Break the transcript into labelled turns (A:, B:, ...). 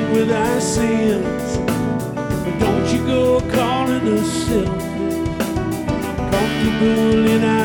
A: with our sins. But don't you go calling us selfish, comfortable in our